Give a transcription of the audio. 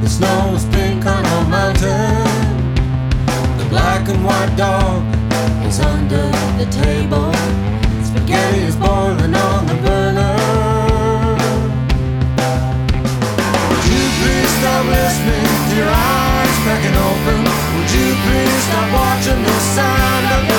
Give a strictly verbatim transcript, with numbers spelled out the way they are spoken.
The snow is pink on our mountain. The black and white dog is under the table. Spaghetti is boiling on the burner. Would you please stop listening to your eyes cracking open? Would you please stop watching the sound of the